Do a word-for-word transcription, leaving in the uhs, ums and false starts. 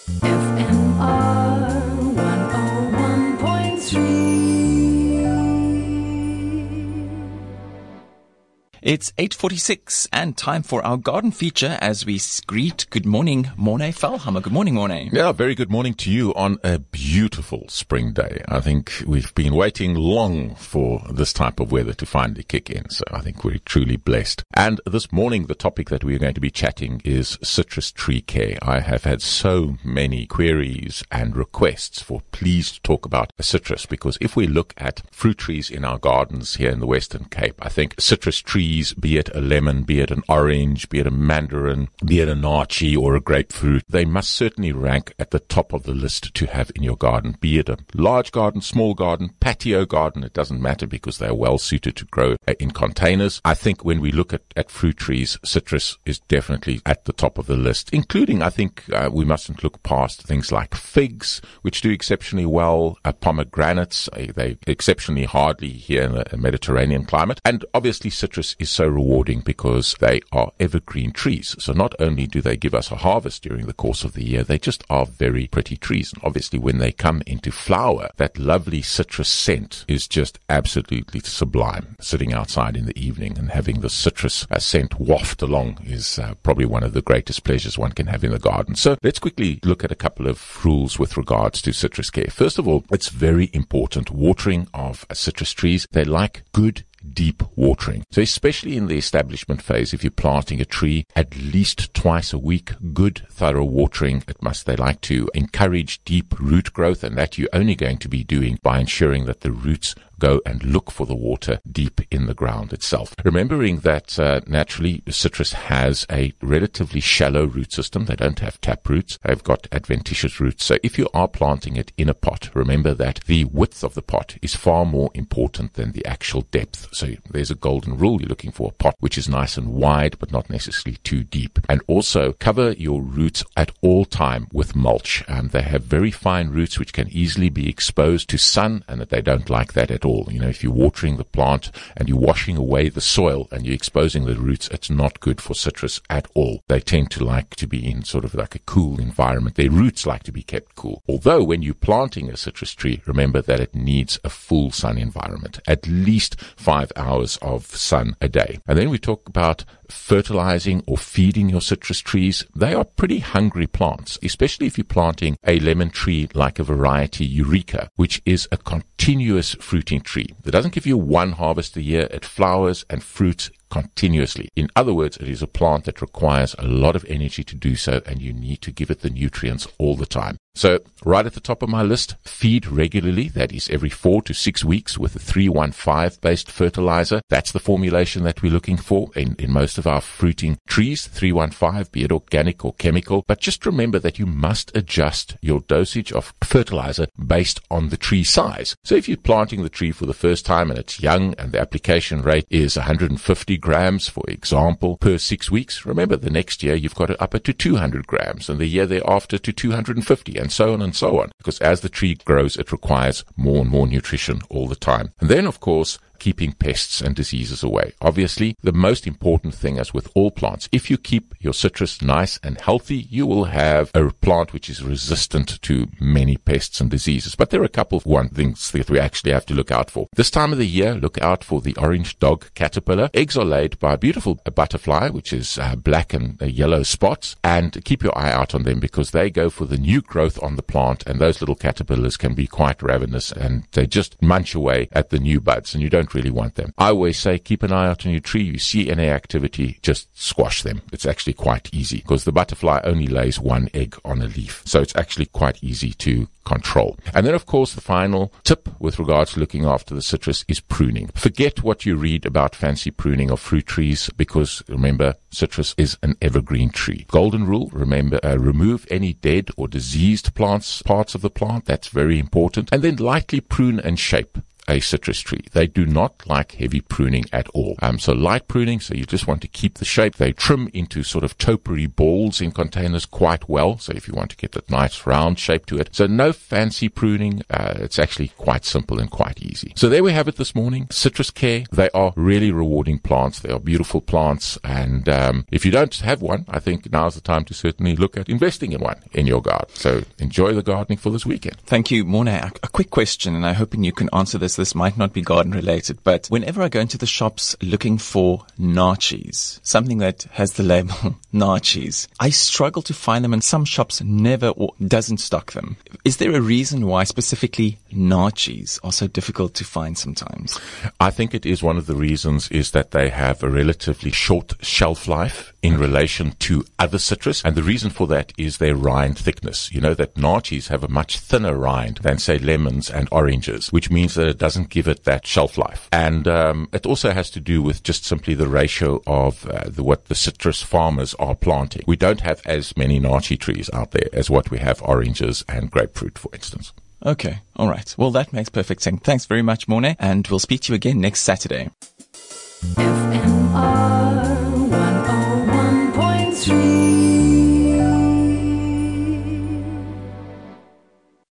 F M R one oh one point three. It's eight forty-six and time for our garden feature as we greet good morning, Morne Velhammer. Good morning, Morne. Yeah, very good morning to you on a beautiful spring day. I think we've been waiting long for this type of weather to finally kick in, so I think we're truly blessed. And this morning, the topic that we're going to be chatting is citrus tree care. I have had so many queries and requests for please talk about a citrus, because if we look at fruit trees in our gardens here in the Western Cape, I think citrus trees, be it a lemon, be it an orange, be it a mandarin, be it a naartjie or a grapefruit, they must certainly rank at the top of the list to have in your garden. Be it a large garden, small garden, patio garden, it doesn't matter because they're well suited to grow in containers. I think when we look at, at fruit trees, citrus is definitely at the top of the list, including, I think, uh, we mustn't look past things like figs, which do exceptionally well, uh, pomegranates, uh, they exceptionally hardly here in the Mediterranean climate, and obviously citrus is so rewarding because they are evergreen trees. So not only do they give us a harvest during the course of the year, they just are very pretty trees. And obviously when they come into flower, that lovely citrus scent is just absolutely sublime. Sitting outside in the evening and having the citrus uh, scent waft along is uh, probably one of the greatest pleasures one can have in the garden. So let's quickly look at a couple of rules with regards to citrus care. First of all, it's very important watering of uh, citrus trees. They like good deep watering. So especially in the establishment phase, if you're planting a tree, at least twice a week, good thorough watering. It must, they like to encourage deep root growth, and that you're only going to be doing by ensuring that the roots go and look for the water deep in the ground itself. Remembering that uh, naturally citrus has a relatively shallow root system. They don't have tap roots. They've got adventitious roots. So if you are planting it in a pot, remember that the width of the pot is far more important than the actual depth. So there's a golden rule. You're looking for a pot which is nice and wide, but not necessarily too deep. And also cover your roots at all time with mulch. Um, they have very fine roots which can easily be exposed to sun, and that they don't like that at all. You know, if you're watering the plant and you're washing away the soil and you're exposing the roots, it's not good for citrus at all. They tend to like to be in sort of like a cool environment. Their roots like to be kept cool. Although when you're planting a citrus tree, remember that it needs a full sun environment, at least five hours of sun a day. And then we talk about fertilizing or feeding your citrus trees. They are pretty hungry plants, especially if you're planting a lemon tree like a variety Eureka, which is a continuous fruiting tree. It doesn't give you one harvest a year. It flowers and fruits continuously. In other words, it is a plant that requires a lot of energy to do so, and you need to give it the nutrients all the time. So right at the top of my list, feed regularly. That is every four to six weeks with a three one five based fertilizer. That's the formulation that we're looking for in, in most of our fruiting trees, three one five, be it organic or chemical. But just remember that you must adjust your dosage of fertilizer based on the tree size. So if you're planting the tree for the first time and it's young and the application rate is one hundred fifty grams, for example, per six weeks, remember the next year you've got it up to two hundred grams, and the year thereafter to two hundred fifty, and so on and so on. Because as the tree grows, it requires more and more nutrition all the time. And then, of course, keeping pests and diseases away. Obviously, the most important thing, as with all plants, if you keep your citrus nice and healthy, you will have a plant which is resistant to many pests and diseases. But there are a couple of one things that we actually have to look out for. This time of the year, look out for the orange dog caterpillar. Eggs are laid by a beautiful butterfly, which is uh, black and uh, yellow spots, and keep your eye out on them because they go for the new growth on the plant, and those little caterpillars can be quite ravenous, and they just munch away at the new buds, and you don't really want them. I always say keep an eye out on your tree. You see any activity, just squash them. It's actually quite easy because the butterfly only lays one egg on a leaf. So it's actually quite easy to control. And then, of course, the final tip with regards to looking after the citrus is pruning. Forget what you read about fancy pruning of fruit trees, because remember, citrus is an evergreen tree. Golden rule, remember, uh, remove any dead or diseased plants, parts of the plant. That's very important. And then lightly prune and shape a citrus tree. They do not like heavy pruning at all. Um, so light pruning, so you just want to keep the shape. They trim into sort of topiary balls in containers quite well. So if you want to get that nice round shape to it. So no fancy pruning. Uh, it's actually quite simple and quite easy. So there we have it this morning. Citrus Care. They are really rewarding plants. They are beautiful plants. And um, if you don't have one, I think now's the time to certainly look at investing in one in your garden. So enjoy the gardening for this weekend. Thank you, Morne. A, a quick question, and I'm hoping you can answer this. This might not be garden related, but whenever I go into the shops looking for naartjies, something that has the label naartjies, I struggle to find them, and some shops never or doesn't stock them. Is there a reason why specifically naartjies are so difficult to find sometimes? I think it is one of the reasons is that they have a relatively short shelf life in relation to other citrus. And the reason for that is their rind thickness. You know that naartjies have a much thinner rind than, say, lemons and oranges, which means that it doesn't give it that shelf life. And um, it also has to do with just simply the ratio of uh, the, what the citrus farmers are planting. We don't have as many naartjie trees out there as what we have oranges and grapefruit, for instance. Okay, all right. Well, that makes perfect sense. Thanks very much, Morne, and we'll speak to you again next Saturday. F M